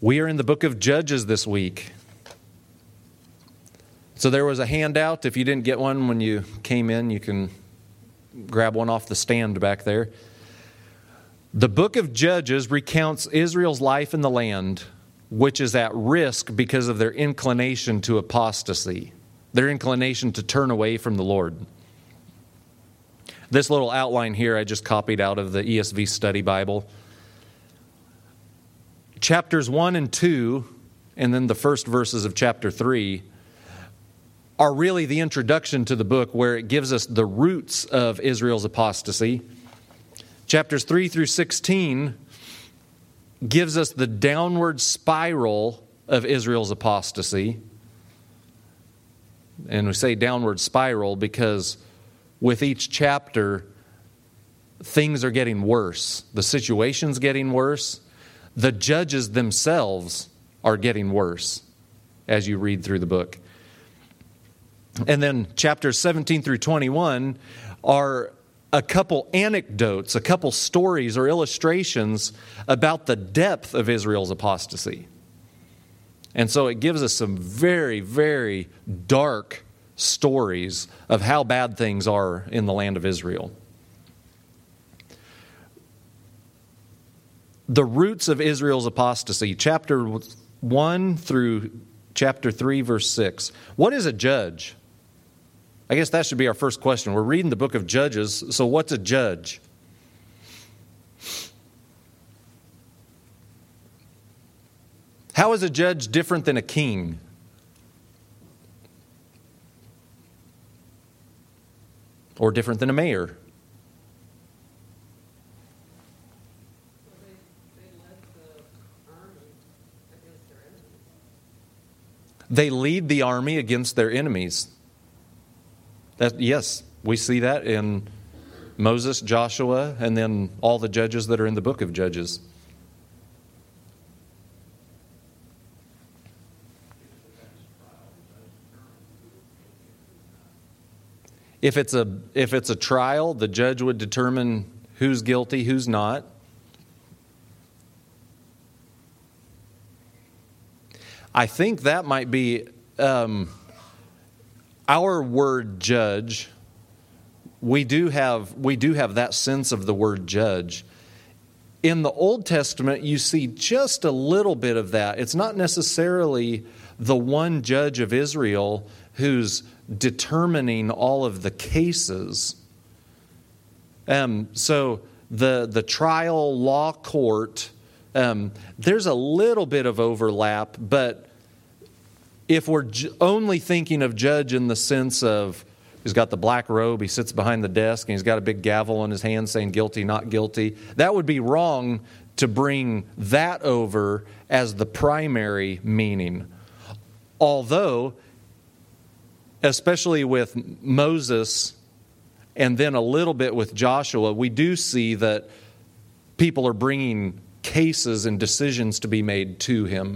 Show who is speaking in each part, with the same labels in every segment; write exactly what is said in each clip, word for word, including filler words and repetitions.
Speaker 1: We are in the book of Judges this week. So there was a handout. If you didn't get one when you came in, you can grab one off the stand back there. The book of Judges recounts Israel's life in the land, which is at risk because of their inclination to apostasy, their inclination to turn away from the Lord. This little outline here I just copied out of the E S V Study Bible. Chapters one and two, and then the first verses of chapter three, are really the introduction to the book where it gives us the roots of Israel's apostasy. Chapters three through sixteen gives us the downward spiral of Israel's apostasy. And we say downward spiral because with each chapter, things are getting worse. The situation's getting worse. The judges themselves are getting worse as you read through the book. And then chapters seventeen through twenty-one are a couple anecdotes, a couple stories or illustrations about the depth of Israel's apostasy. And so it gives us some very, very dark stories of how bad things are in the land of Israel. The roots of Israel's apostasy, chapter one through chapter three, verse six. What is a judge? I guess that should be our first question. We're reading the book of Judges, so what's a judge? How is a judge different than a king? Or different than a mayor? They lead the army against their enemies. That, yes, we see that in Moses, Joshua, and then all the judges that are in the book of Judges. If it's a if it's a trial, the judge would determine who's guilty, who's not. I think that might be um, our word judge. We do have we do have that sense of the word judge. In the Old Testament, you see just a little bit of that. It's not necessarily the one judge of Israel who's determining all of the cases. Um, so the the trial law court, um, there's a little bit of overlap, but if we're j- only thinking of judge in the sense of he's got the black robe, he sits behind the desk, and he's got a big gavel in his hand saying guilty, not guilty, that would be wrong to bring that over as the primary meaning. Although, especially with Moses and then a little bit with Joshua, we do see that people are bringing cases and decisions to be made to him.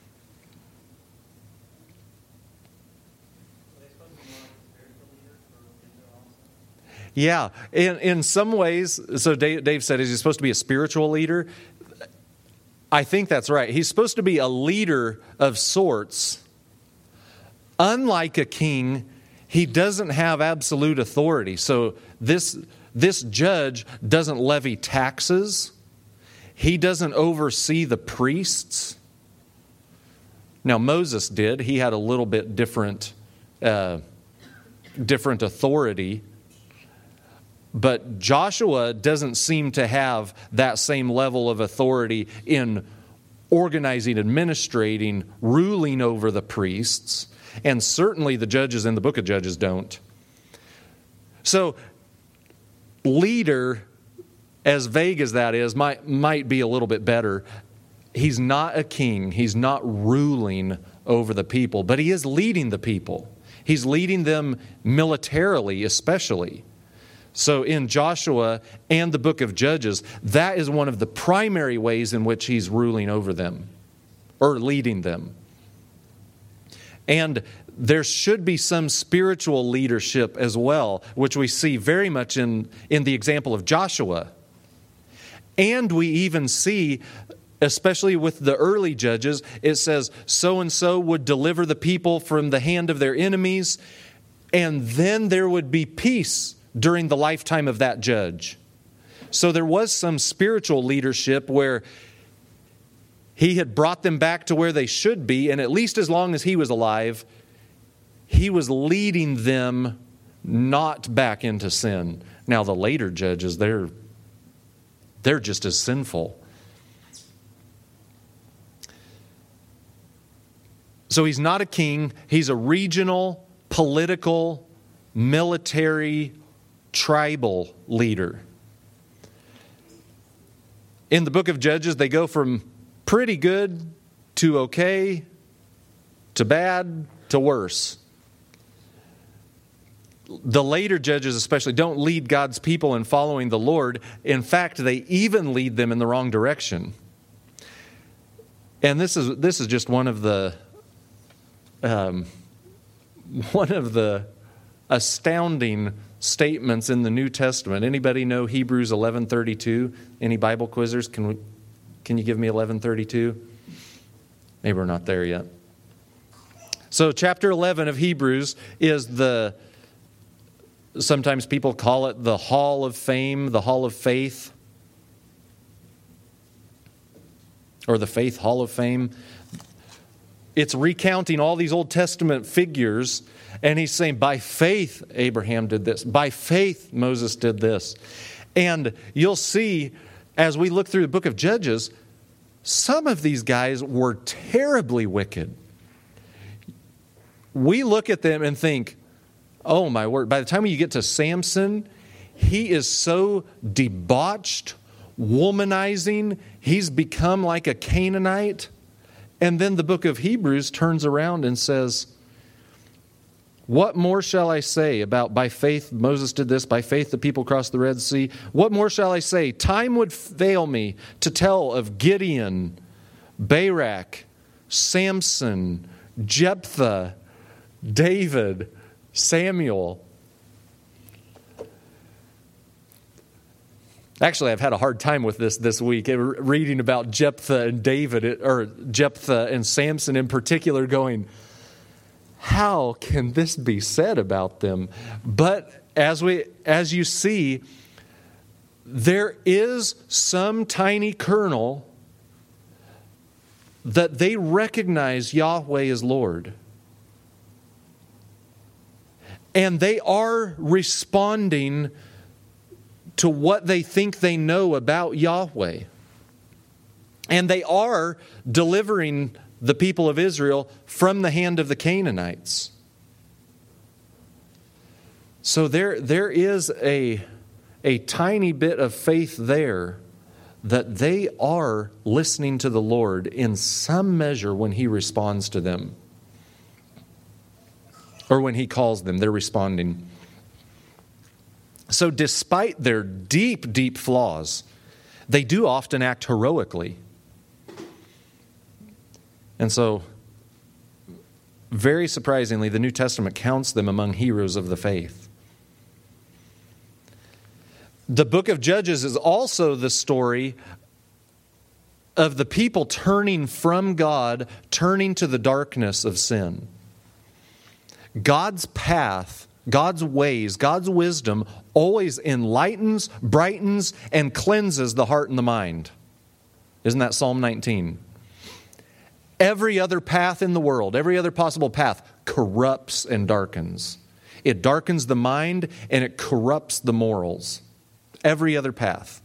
Speaker 1: Yeah, in, in some ways, so Dave, Dave said, is he supposed to be a spiritual leader? I think that's right. He's supposed to be a leader of sorts. Unlike a king, he doesn't have absolute authority. So this, this judge doesn't levy taxes. He doesn't oversee the priests. Now, Moses did. He had a little bit different, uh, different authority. But Joshua doesn't seem to have that same level of authority in organizing, administrating, ruling over the priests. And certainly the judges in the book of Judges don't. So, leader, as vague as that is, might, might be a little bit better. He's not a king. He's not ruling over the people, but he is leading the people. He's leading them militarily, especially. So in Joshua and the book of Judges, that is one of the primary ways in which he's ruling over them or leading them. And there should be some spiritual leadership as well, which we see very much in, in the example of Joshua. And we even see especially with the early judges, it says so-and-so would deliver the people from the hand of their enemies, and then there would be peace during the lifetime of that judge. So there was some spiritual leadership where he had brought them back to where they should be, and at least as long as he was alive, he was leading them not back into sin. Now the later judges, they're they're just as sinful. So he's not a king, he's a regional, political, military, tribal leader. In the book of Judges, they go from pretty good to okay to bad to worse. The later judges especially don't lead God's people in following the Lord. In fact, they even lead them in the wrong direction. And this is this is just one of the um, one of the astounding statements in the New Testament. Anybody know Hebrews eleven thirty-two? Any Bible quizzers? Can we, can you give me eleven thirty-two? Maybe we're not there yet. So chapter eleven of Hebrews is the, sometimes people call it the Hall of Fame, the Hall of Faith, or the Faith Hall of Fame. It's recounting all these Old Testament figures, and he's saying, by faith, Abraham did this. By faith, Moses did this. And you'll see, as we look through the book of Judges, some of these guys were terribly wicked. We look at them and think, oh my word, by the time you get to Samson, he is so debauched, womanizing, he's become like a Canaanite. And then the book of Hebrews turns around and says, what more shall I say about by faith Moses did this, by faith the people crossed the Red Sea? What more shall I say? Time would fail me to tell of Gideon, Barak, Samson, Jephthah, David, Samuel. Actually, I've had a hard time with this this week, reading about Jephthah and David, or Jephthah and Samson in particular, going, how can this be said about them? But as we, as you see, there is some tiny kernel that they recognize Yahweh as Lord. And they are responding to what they think they know about Yahweh. And they are delivering the people of Israel from the hand of the Canaanites. So there, there is a, a tiny bit of faith there that they are listening to the Lord in some measure when He responds to them. Or when He calls them, they're responding. So despite their deep, deep flaws, they do often act heroically. And so, very surprisingly, the New Testament counts them among heroes of the faith. The book of Judges is also the story of the people turning from God, turning to the darkness of sin. God's path, God's ways, God's wisdom always enlightens, brightens, and cleanses the heart and the mind. Isn't that Psalm nineteen? Every other path in the world, every other possible path, corrupts and darkens. It darkens the mind and it corrupts the morals. Every other path.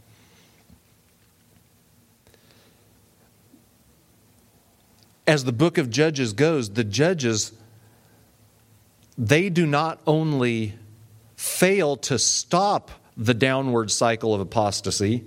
Speaker 1: As the book of Judges goes, the judges, they do not only fail to stop the downward cycle of apostasy,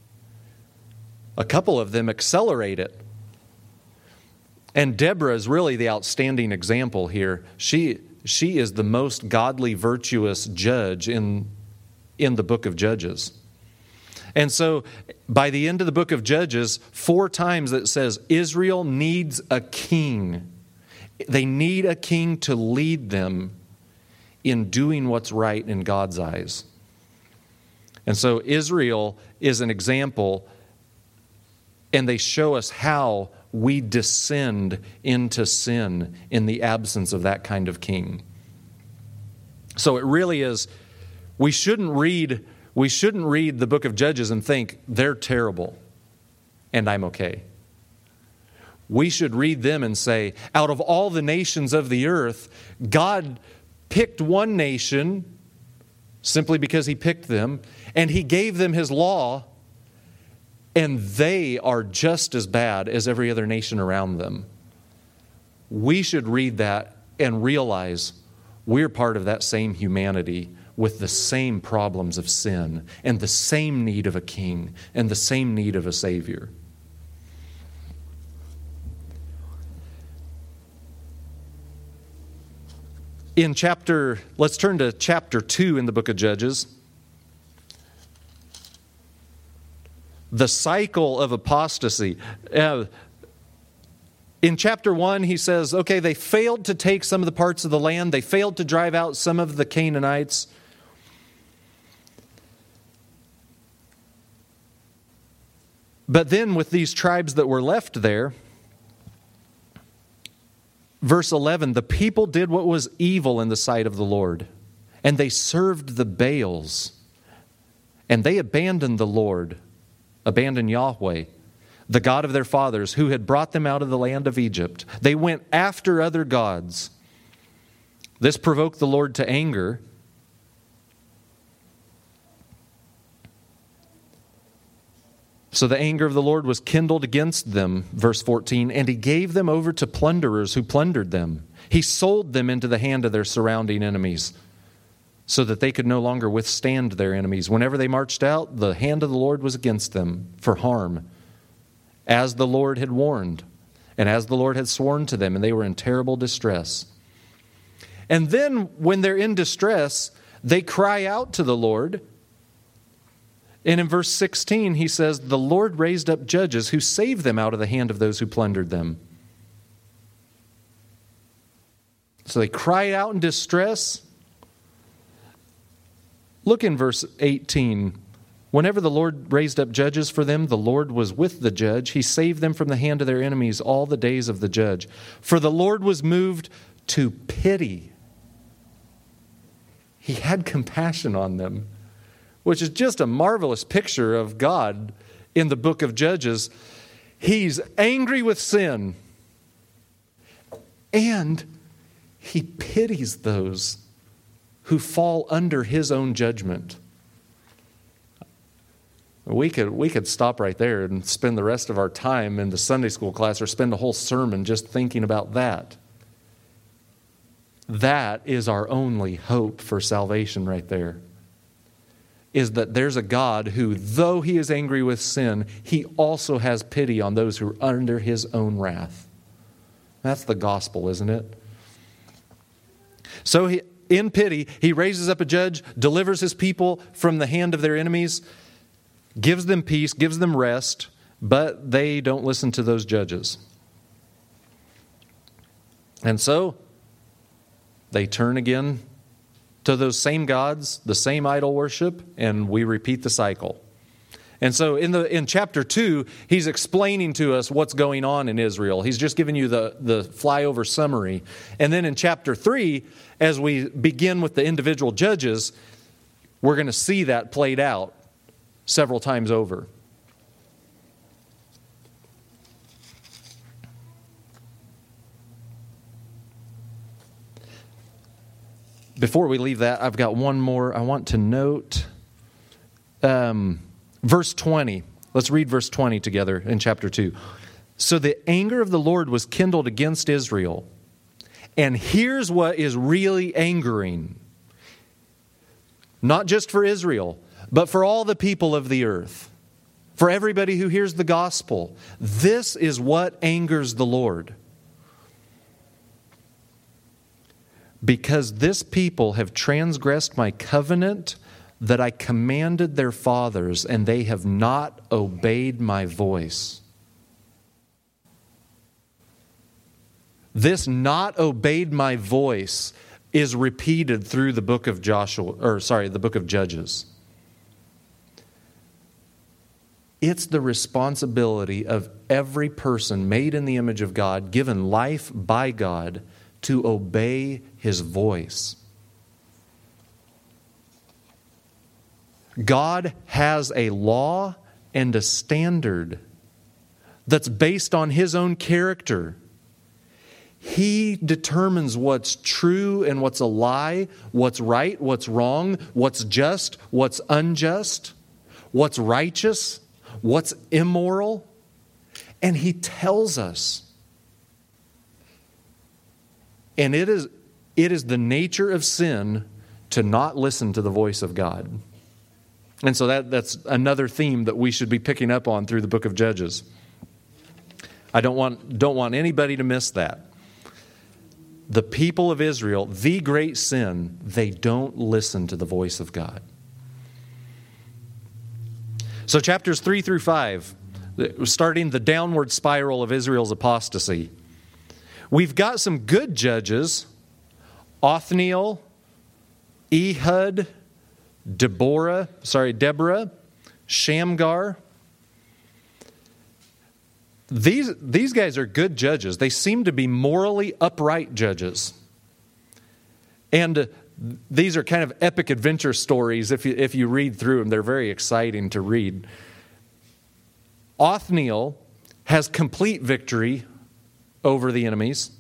Speaker 1: a couple of them accelerate it. And Deborah is really the outstanding example here. She, she is the most godly, virtuous judge in, in the book of Judges. And so by the end of the book of Judges, four times it says Israel needs a king. They need a king to lead them in doing what's right in God's eyes. And so Israel is an example And they show us how we descend into sin in the absence of that kind of king. So it really is, we shouldn't read, we shouldn't read the book of Judges and think, they're terrible and I'm okay. We should read them and say, out of all the nations of the earth, God picked one nation simply because He picked them, and He gave them His law, and they are just as bad as every other nation around them. We should read that and realize we're part of that same humanity with the same problems of sin and the same need of a king and the same need of a Savior. In chapter, let's turn to chapter two in the book of Judges. The cycle of apostasy. Uh, in chapter one, he says, okay, they failed to take some of the parts of the land. They failed to drive out some of the Canaanites. But then with these tribes that were left there, verse eleven, the people did what was evil in the sight of the Lord, and they served the Baals, and they abandoned the Lord, abandoned Yahweh, the God of their fathers, who had brought them out of the land of Egypt. They went after other gods. This provoked the Lord to anger. So the anger of the Lord was kindled against them, verse fourteen, and He gave them over to plunderers who plundered them. He sold them into the hand of their surrounding enemies, so that they could no longer withstand their enemies. Whenever they marched out, the hand of the Lord was against them for harm, as the Lord had warned, and as the Lord had sworn to them, and they were in terrible distress. And then when they're in distress, they cry out to the Lord. And in verse sixteen, he says, the Lord raised up judges who saved them out of the hand of those who plundered them. So they cried out in distress. Look in verse eighteen. Whenever the Lord raised up judges for them, the Lord was with the judge. He saved them from the hand of their enemies all the days of the judge. For the Lord was moved to pity. He had compassion on them, which is just a marvelous picture of God in the book of Judges. He's angry with sin, and He pities those who fall under His own judgment. We could, we could stop right there and spend the rest of our time in the Sunday school class or spend a whole sermon just thinking about that. That is our only hope for salvation right there. Is that there's a God who, though He is angry with sin, He also has pity on those who are under His own wrath. That's the gospel, isn't it? So he, in pity, He raises up a judge, delivers His people from the hand of their enemies, gives them peace, gives them rest, but they don't listen to those judges. And so they turn again to those same gods, the same idol worship, and we repeat the cycle. And so in the in chapter two, he's explaining to us what's going on in Israel. He's just giving you the, the flyover summary. And then in chapter three, as we begin with the individual judges, we're going to see that played out several times over. Before we leave that, I've got one more I want to note. Um, verse twenty. Let's read verse twenty together in chapter two. So the anger of the Lord was kindled against Israel. And here's what is really angering. Not just for Israel, but for all the people of the earth. For everybody who hears the gospel. This is what angers the Lord. Because this people have transgressed my covenant that I commanded their fathers, and they have not obeyed my voice. This not obeyed my voice is repeated through the book of Joshua, or sorry, the book of Judges. It's the responsibility of every person made in the image of God, given life by God, to obey His voice. God has a law and a standard that's based on His own character. He determines what's true and what's a lie, what's right, what's wrong, what's just, what's unjust, what's righteous, what's immoral. And He tells us. And it is, it is the nature of sin to not listen to the voice of God. And so that, that's another theme that we should be picking up on through the book of Judges. I don't want, don't want anybody to miss that. The people of Israel, the great sin, they don't listen to the voice of God. So chapters three through five, starting the downward spiral of Israel's apostasy. We've got some good judges, Othniel, Ehud, Deborah, sorry, Deborah, Shamgar. These, these guys are good judges. They seem to be morally upright judges. And uh, these are kind of epic adventure stories. If you, if you read through them, they're very exciting to read. Othniel has complete victory over the enemies.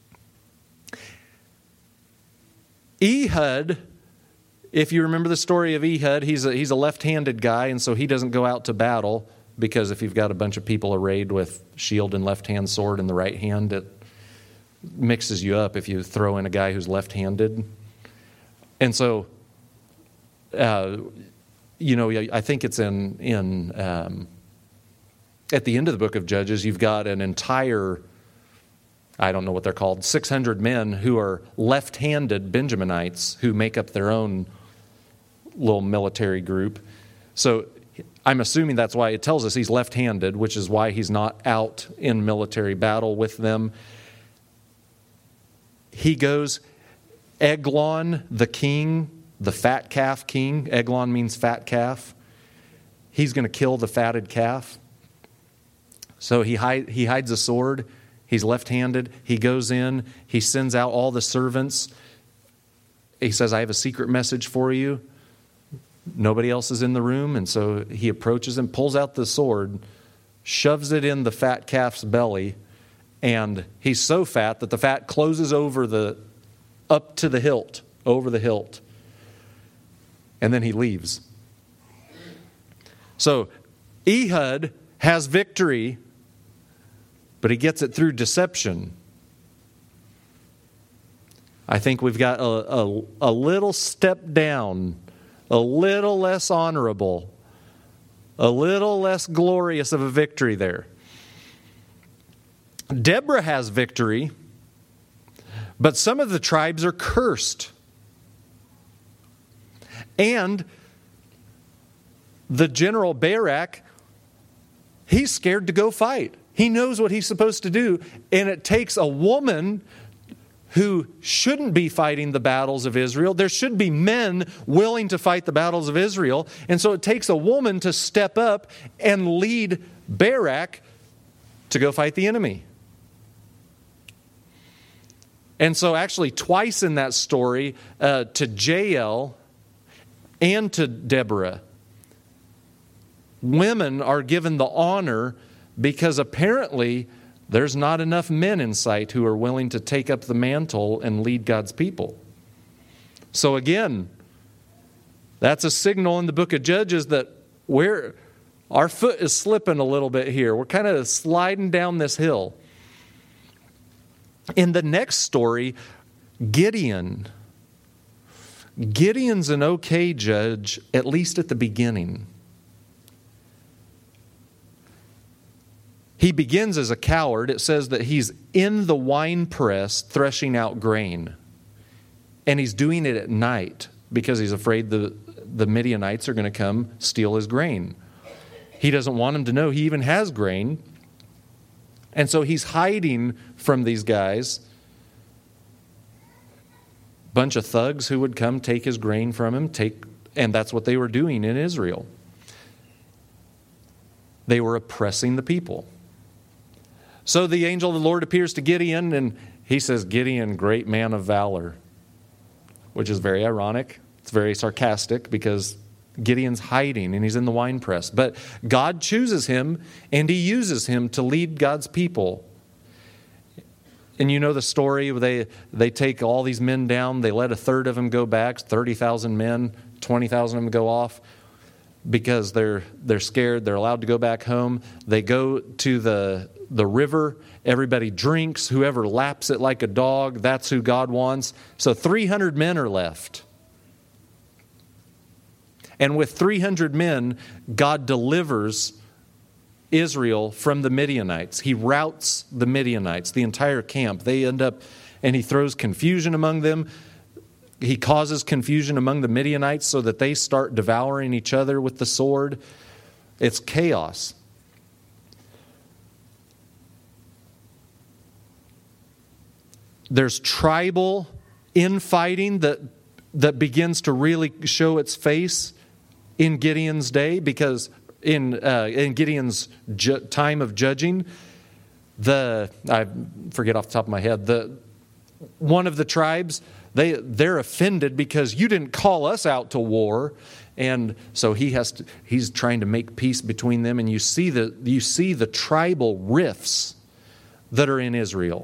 Speaker 1: Ehud, if you remember the story of Ehud, he's a, he's a left-handed guy, and so he doesn't go out to battle, because if you've got a bunch of people arrayed with shield and left-hand sword in the right hand, it mixes you up if you throw in a guy who's left-handed. And so, uh, you know, I think it's in, in um, at the end of the book of Judges, you've got an entire, I don't know what they're called, six hundred men who are left-handed Benjaminites who make up their own little military group. So I'm assuming that's why it tells us he's left-handed, which is why he's not out in military battle with them. He goes, Eglon, the king, the fat calf king. Eglon means fat calf. He's going to kill the fatted calf. So he, hide, he hides a sword. He's left-handed. He goes in. He sends out all the servants. He says, I have a secret message for you. Nobody else is in the room, and so he approaches him, pulls out the sword, shoves it in the fat calf's belly, and he's so fat that the fat closes over the, up to the hilt, over the hilt. And then he leaves. So Ehud has victory, but he gets it through deception. I think we've got a, a, a little step down, a little less honorable, a little less glorious of a victory there. Deborah has victory, but some of the tribes are cursed. And the general Barak, he's scared to go fight. He knows what he's supposed to do, and it takes a woman who shouldn't be fighting the battles of Israel. There should be men willing to fight the battles of Israel. And so it takes a woman to step up and lead Barak to go fight the enemy. And so actually twice in that story, uh, to Jael and to Deborah, women are given the honor because apparently there's not enough men in sight who are willing to take up the mantle and lead God's people. So again, that's a signal in the book of Judges that we're, our foot is slipping a little bit here. We're kind of sliding down this hill. In the next story, Gideon. Gideon's an okay judge, at least at the beginning. He begins as a coward. It says that he's in the winepress threshing out grain. And he's doing it at night because he's afraid the, the Midianites are going to come steal his grain. He doesn't want them to know he even has grain. And so he's hiding from these guys. Bunch of thugs who would come take his grain from him. Take, and that's what they were doing in Israel. They were oppressing the people. So the angel of the Lord appears to Gideon, and he says, Gideon, great man of valor, which is very ironic. It's very sarcastic because Gideon's hiding and he's in the winepress. But God chooses him and he uses him to lead God's people. And you know the story, they they take all these men down, they let a third of them go back, thirty thousand men, twenty thousand of them go off because they're they're scared, they're allowed to go back home. They go to the the river, everybody drinks, whoever laps it like a dog, that's who God wants. So three hundred men are left. And with three hundred men, God delivers Israel from the Midianites. He routs the Midianites, the entire camp. They end up, and he throws confusion among them. He causes confusion among the Midianites so that they start devouring each other with the sword. It's chaos. There's tribal infighting that, that begins to really show its face in Gideon's day, because in uh, in Gideon's ju- time of judging, the I forget off the top of my head, the one of the tribes, they they're offended because you didn't call us out to war, and so he has to, he's trying to make peace between them, and you see the you see the tribal rifts that are in Israel.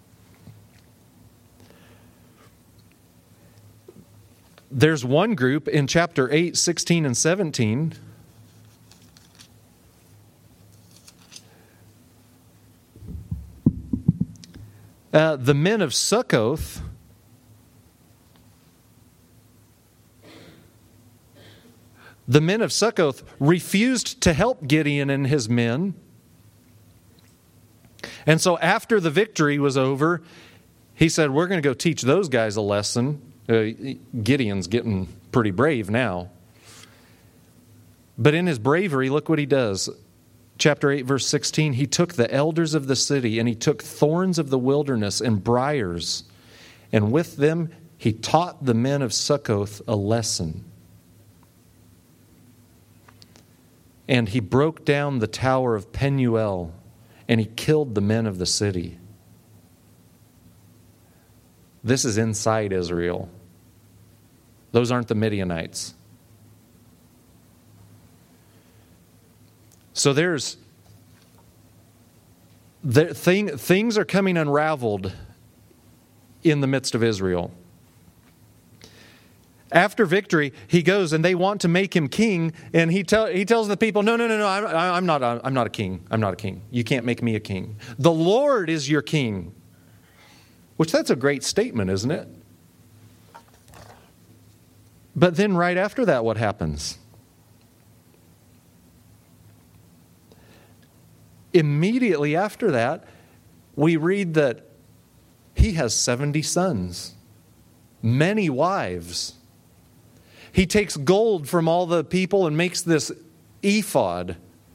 Speaker 1: There's one group in chapter eight, sixteen, and seventeen. Uh, the men of Succoth the men of Succoth refused to help Gideon and his men. And so after the victory was over, he said, we're going to go teach those guys a lesson. Uh, Gideon's getting pretty brave now. But in his bravery, look what he does. Chapter eight, verse sixteen, he took the elders of the city, and he took thorns of the wilderness and briars, and with them he taught the men of Succoth a lesson. And he broke down the tower of Penuel, and he killed the men of the city. This is inside Israel. Those aren't the Midianites. So there's there, thing, things are coming unraveled in the midst of Israel. After victory, he goes and they want to make him king, and he tell he tells the people, "No, no, no, no. I'm, I'm not. I'm not a king. I'm not a king. You can't make me a king. The Lord is your king." Which that's a great statement, isn't it? But then right after that, what happens? Immediately after that, we read that he has seventy sons, many wives. He takes gold from all the people and makes this ephod.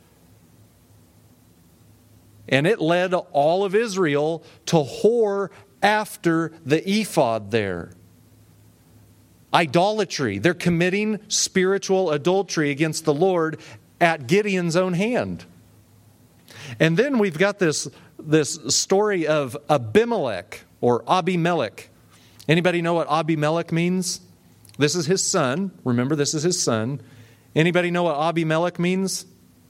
Speaker 1: And it led all of Israel to whore after the ephod there. Idolatry. They're committing spiritual adultery against the Lord at Gideon's own hand. And then we've got this, this story of Abimelech or Abimelech. Anybody know what Abimelech means? This is his son. Remember, this is his son. Anybody know what Abimelech means?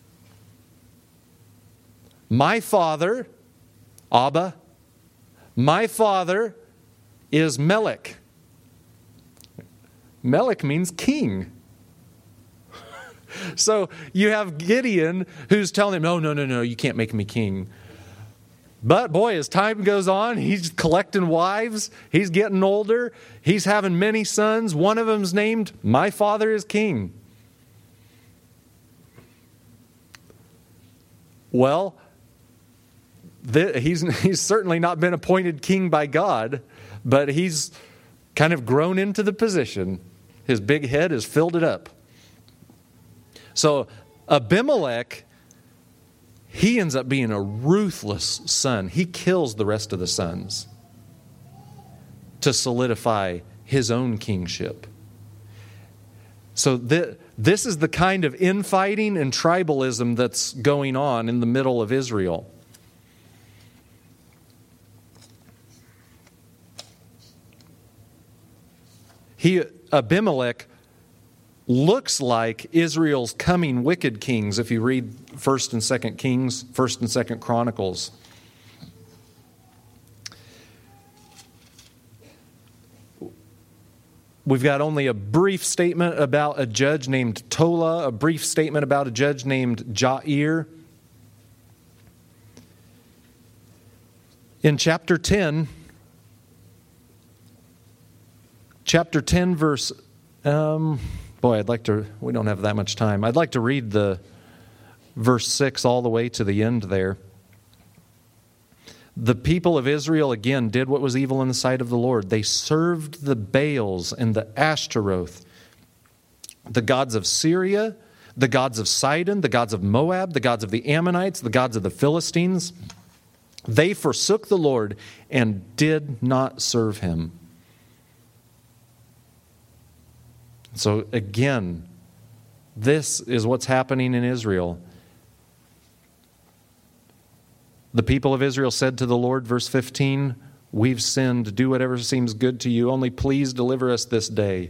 Speaker 1: My father, Abba, my father is Melech. Melech means king. So you have Gideon who's telling him, no, no, no, no, you can't make me king. But boy, as time goes on, he's collecting wives. He's getting older. He's having many sons. One of them's named, My Father is King. Well, th- he's, he's certainly not been appointed king by God, but he's kind of grown into the position. His big head has filled it up. So Abimelech, he ends up being a ruthless son. He kills the rest of the sons to solidify his own kingship. So th- this is the kind of infighting and tribalism that's going on in the middle of Israel. He, Abimelech looks like Israel's coming wicked kings if you read First and Second Kings, First and Second Chronicles. We've got only a brief statement about a judge named Tola, a brief statement about a judge named Jair. In chapter ten, chapter ten, verse, um, boy, I'd like to, we don't have that much time. I'd like to read the verse six all the way to the end there. The people of Israel again did what was evil in the sight of the Lord. They served the Baals and the Ashtaroth, the gods of Syria, the gods of Sidon, the gods of Moab, the gods of the Ammonites, the gods of the Philistines. They forsook the Lord and did not serve him. So again, this is what's happening in Israel. The people of Israel said to the Lord, verse fifteen, "We've sinned. Do whatever seems good to you. Only please deliver us this day."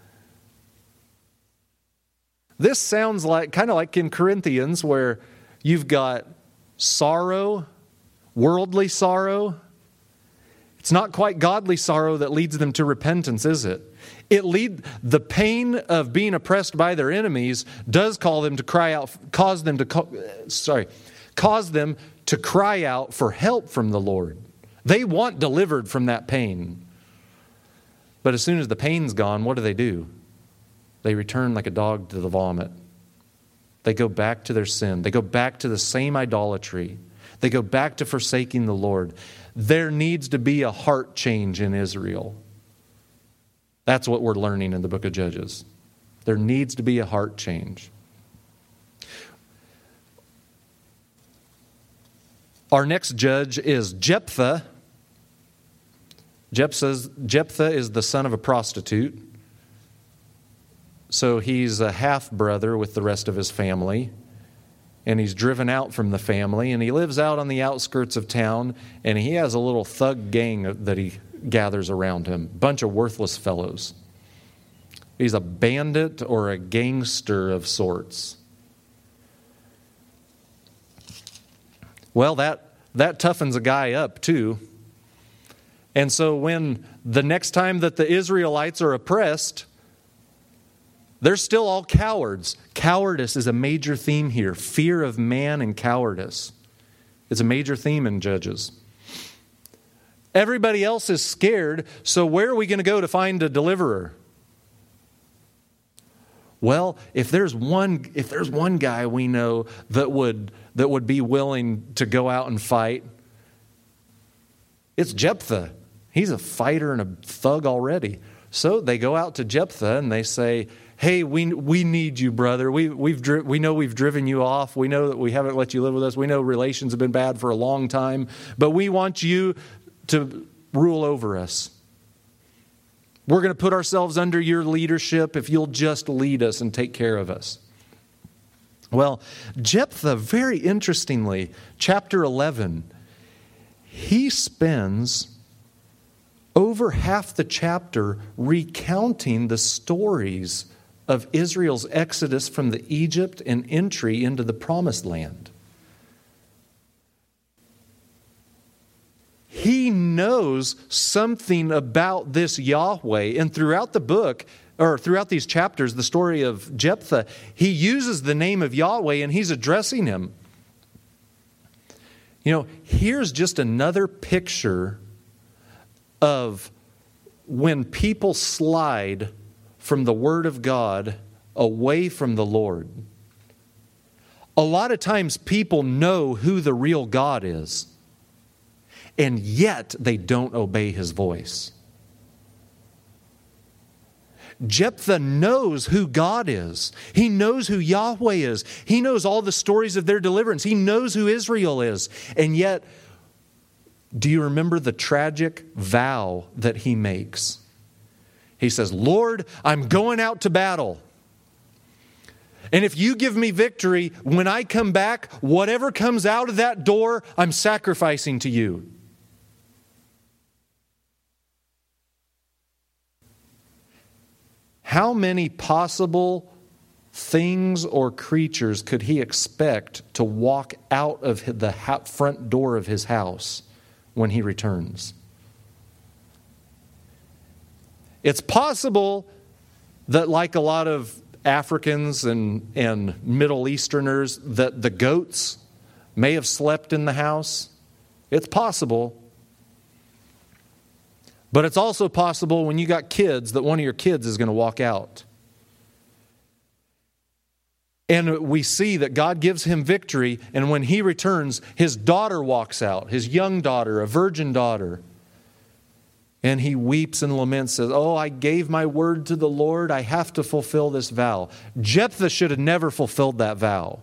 Speaker 1: This sounds like kind of like in Corinthians, where you've got sorrow, worldly sorrow. It's not quite godly sorrow that leads them to repentance, is it? It lead the pain of being oppressed by their enemies does call them to cry out, cause them to call, sorry, cause them to cry out for help from the Lord. They want delivered from that pain. But as soon as the pain's gone, what do they do? They return like a dog to the vomit. They go back to their sin. They go back to the same idolatry. They go back to forsaking the Lord. There needs to be a heart change in Israel. That's what we're learning in the book of Judges. There needs to be a heart change. Our next judge is Jephthah. Jephthah is the son of a prostitute. So he's a half-brother with the rest of his family. And he's driven out from the family. And he lives out on the outskirts of town. And he has a little thug gang that he gathers around him. Bunch of worthless fellows. He's a bandit or a gangster of sorts. Well, that, that toughens a guy up too. And so when the next time that the Israelites are oppressed, they're still all cowards. Cowardice is a major theme here. Fear of man and cowardice. It's a major theme in Judges. Everybody else is scared, so where are we going to go to find a deliverer? Well, if there's one if there's one guy we know that would that would be willing to go out and fight, it's Jephthah. He's a fighter and a thug already. So they go out to Jephthah and they say, "Hey, we we need you, brother. We we've dri- we know we've driven you off. We know that we haven't let you live with us. We know relations have been bad for a long time, but we want you to rule over us. We're going to put ourselves under your leadership if you'll just lead us and take care of us." Well, Jephthah, very interestingly, chapter eleven, he spends over half the chapter recounting the stories of Israel's exodus from the Egypt and entry into the promised land. He knows something about this Yahweh, and throughout the book, or throughout these chapters, the story of Jephthah, he uses the name of Yahweh and he's addressing him. You know, here's just another picture of when people slide from the Word of God away from the Lord. A lot of times people know who the real God is, and yet they don't obey His voice. Jephthah knows who God is. He knows who Yahweh is. He knows all the stories of their deliverance. He knows who Israel is. And yet, do you remember the tragic vow that he makes? He says, "Lord, I'm going out to battle." And if you give me victory, when I come back, whatever comes out of that door, I'm sacrificing to you. How many possible things or creatures could he expect to walk out of the front door of his house when he returns? It's possible that, like a lot of Africans and, and Middle Easterners, that the goats may have slept in the house. It's possible. But it's also possible when you got kids that one of your kids is going to walk out. And we see that God gives him victory, and when he returns, his daughter walks out, his young daughter, a virgin daughter. And he weeps and laments, says, oh, I gave my word to the Lord. I have to fulfill this vow. Jephthah should have never fulfilled that vow.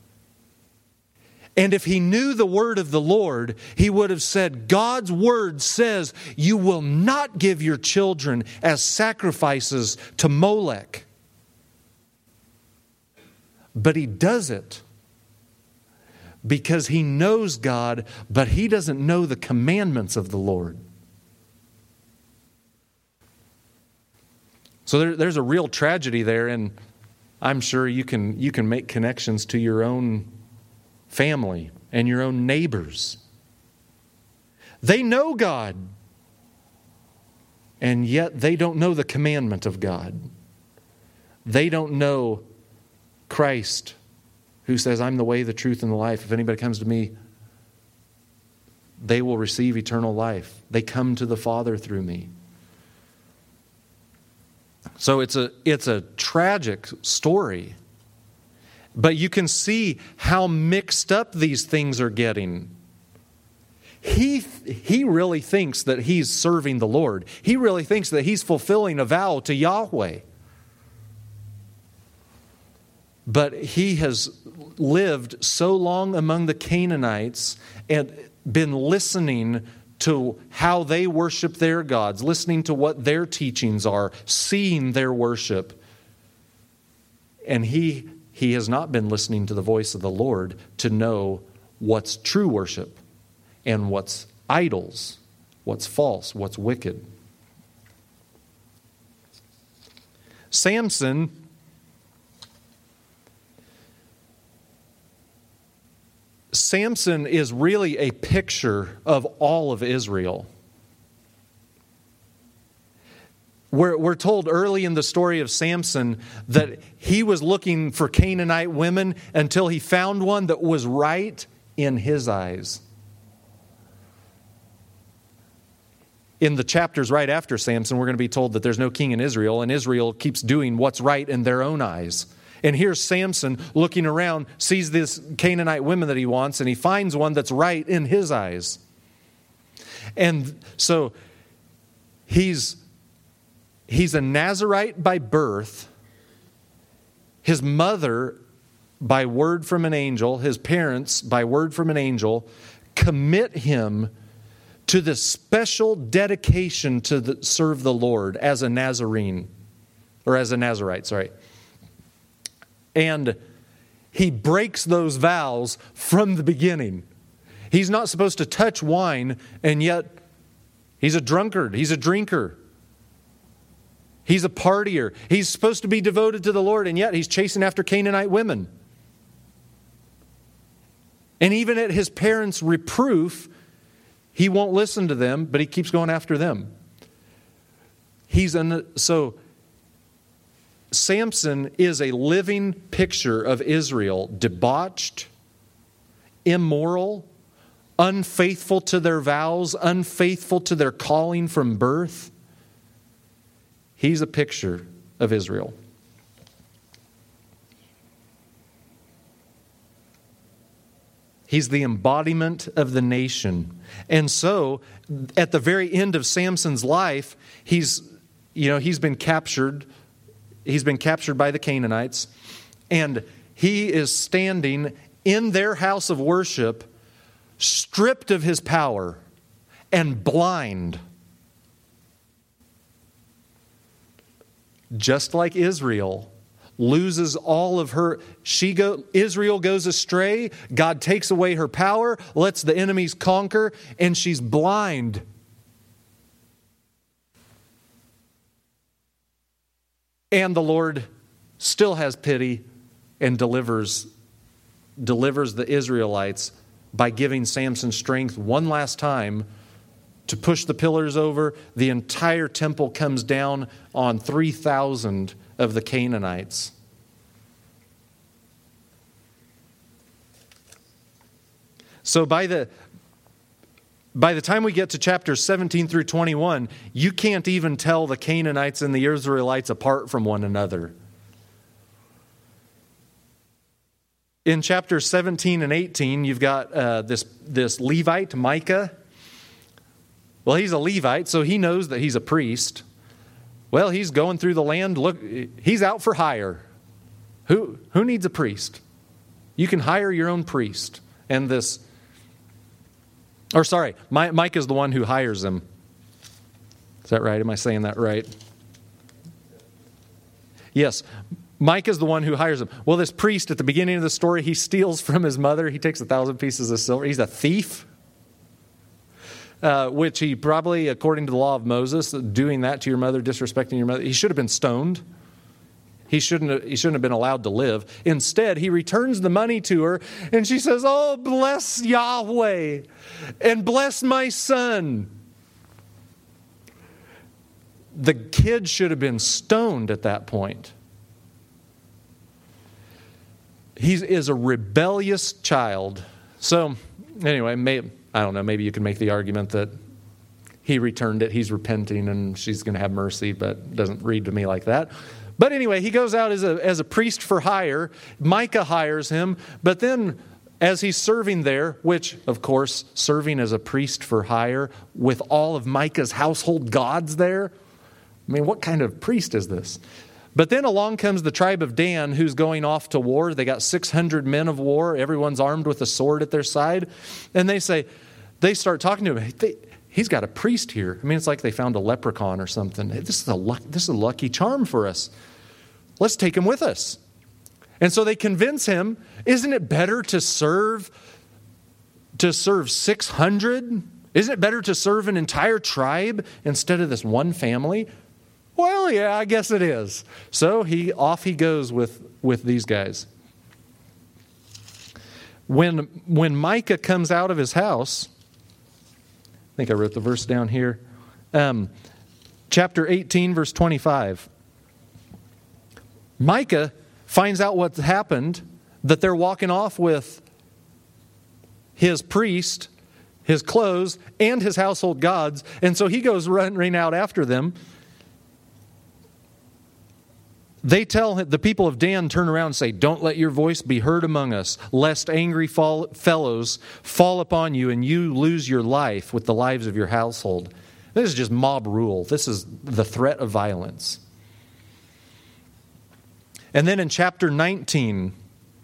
Speaker 1: And if he knew the word of the Lord, he would have said, God's word says you will not give your children as sacrifices to Molech. But he does it because he knows God, but he doesn't know the commandments of the Lord. So there, there's a real tragedy there, and I'm sure you can you can make connections to your own family and your own neighbors. They know God, and yet they don't know the commandment of God. They don't know Christ, who says, I'm the way, the truth, and the life. If anybody comes to me, they will receive eternal life. They come to the Father through me. So it's a it's a tragic story. But you can see how mixed up these things are getting. He, he really thinks that he's serving the Lord. He really thinks that he's fulfilling a vow to Yahweh. But he has lived so long among the Canaanites and been listening to how they worship their gods, listening to what their teachings are, seeing their worship. And he, he has not been listening to the voice of the Lord to know what's true worship and what's idols, what's false, what's wicked. Samson Samson is really a picture of all of Israel. We're, we're told early in the story of Samson that he was looking for Canaanite women until he found one that was right in his eyes. In the chapters right after Samson, we're going to be told that there's no king in Israel, and Israel keeps doing what's right in their own eyes. And here's Samson looking around, sees this Canaanite woman that he wants, and he finds one that's right in his eyes. And so he's, he's a Nazirite by birth. His mother, by word from an angel, his parents, by word from an angel, commit him to the special dedication to the, serve the Lord as a Nazarene, or as a Nazirite, sorry. And he breaks those vows from the beginning. He's not supposed to touch wine, and yet he's a drunkard. He's a drinker. He's a partier. He's supposed to be devoted to the Lord, and yet he's chasing after Canaanite women. And even at his parents' reproof, he won't listen to them, but he keeps going after them. He's an, so Samson is a living picture of Israel, debauched, immoral, unfaithful to their vows, unfaithful to their calling from birth. He's a picture of Israel. He's the embodiment of the nation. And so, at the very end of Samson's life, he's, you know, he's been captured. He's been captured by the Canaanites, and he is standing in their house of worship, stripped of his power and blind. Just like Israel, loses all of her, she go, Israel goes astray, God takes away her power, lets the enemies conquer, and she's blind. And the Lord still has pity and delivers, delivers the Israelites by giving Samson strength one last time to push the pillars over. The entire temple comes down on three thousand of the Canaanites. So by the by the time we get to chapters seventeen through twenty-one, you can't even tell the Canaanites and the Israelites apart from one another. In chapters seventeen and eighteen, you've got uh, this, this Levite, Micah. Well, he's a Levite, so he knows that he's a priest. Well, he's going through the land. Look, he's out for hire. Who, who needs a priest? You can hire your own priest. And this, or sorry, Micah is the one who hires him. Is that right? Am I saying that right? Yes. Micah is the one who hires him. Well, this priest at the beginning of the story, he steals from his mother. He takes a thousand pieces of silver. He's a thief. Uh, which he probably, according to the law of Moses, doing that to your mother, disrespecting your mother, he should have been stoned. He shouldn't have, he shouldn't have been allowed to live. Instead, he returns the money to her, and she says, "Oh, bless Yahweh, and bless my son." The kid should have been stoned at that point. He is a rebellious child. So, anyway, maybe... I don't know, maybe you can make the argument that he returned it, he's repenting, and she's going to have mercy, but it doesn't read to me like that. But anyway, he goes out as a, as a priest for hire. Micah hires him, but then as he's serving there, which, of course, serving as a priest for hire with all of Micah's household gods there, I mean, what kind of priest is this? But then along comes the tribe of Dan, who's going off to war. They got six hundred men of war. Everyone's armed with a sword at their side. And they say, they start talking to him. They, he's got a priest here. I mean, it's like they found a leprechaun or something. This is a luck, this is a lucky charm for us. Let's take him with us. And so they convince him, isn't it better to serve, to serve six hundred? Isn't it better to serve an entire tribe instead of this one family? Well, yeah, I guess it is. So he off he goes with, with these guys. When, when Micah comes out of his house, I think I wrote the verse down here, um, chapter eighteen, verse twenty-five. Micah finds out what's happened, that they're walking off with his priest, his clothes, and his household gods, and so he goes running out after them. They tell the people of Dan, turn around and say, "Don't let your voice be heard among us, lest angry fall, fellows fall upon you and you lose your life with the lives of your household." This is just mob rule. This is the threat of violence. And then in chapter nineteen,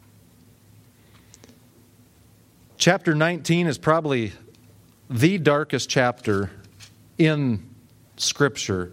Speaker 1: chapter nineteen is probably the darkest chapter in Scripture.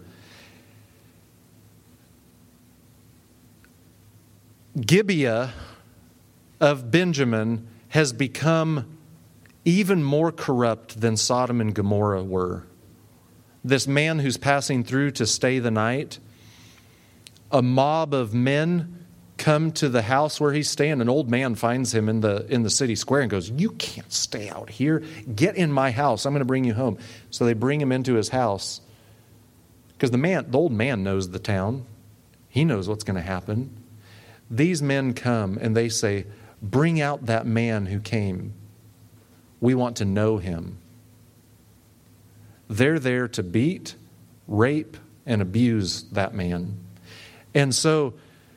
Speaker 1: Gibeah of Benjamin has become even more corrupt than Sodom and Gomorrah were. This man who's passing through to stay the night, a mob of men come to the house where he's staying. An old man finds him in the in the city square and goes, "You can't stay out here. Get in my house. I'm going to bring you home." So they bring him into his house because the man, the old man knows the town. He knows what's going to happen. These men come and they say, "Bring out that man who came. We want to know him." They're there to beat, rape, and abuse that man. And so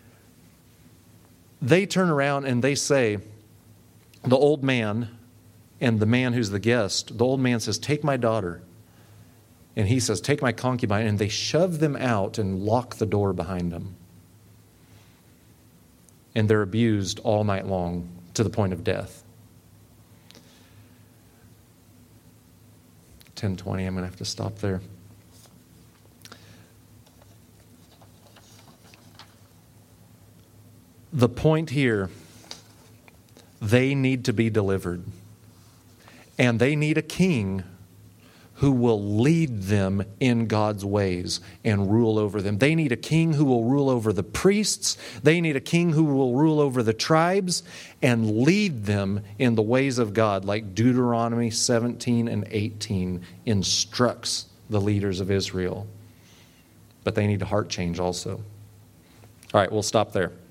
Speaker 1: they turn around and they say, the old man and the man who's the guest, the old man says, "Take my daughter." And he says, "Take my concubine." And they shove them out and lock the door behind them. And they're abused all night long to the point of death. ten twenty, I'm going to have to stop there. The point here, they need to be delivered. And they need a king who will lead them in God's ways and rule over them. They need a king who will rule over the priests. They need a king who will rule over the tribes and lead them in the ways of God, like Deuteronomy seventeen and eighteen instructs the leaders of Israel. But they need a heart change also. All right, we'll stop there.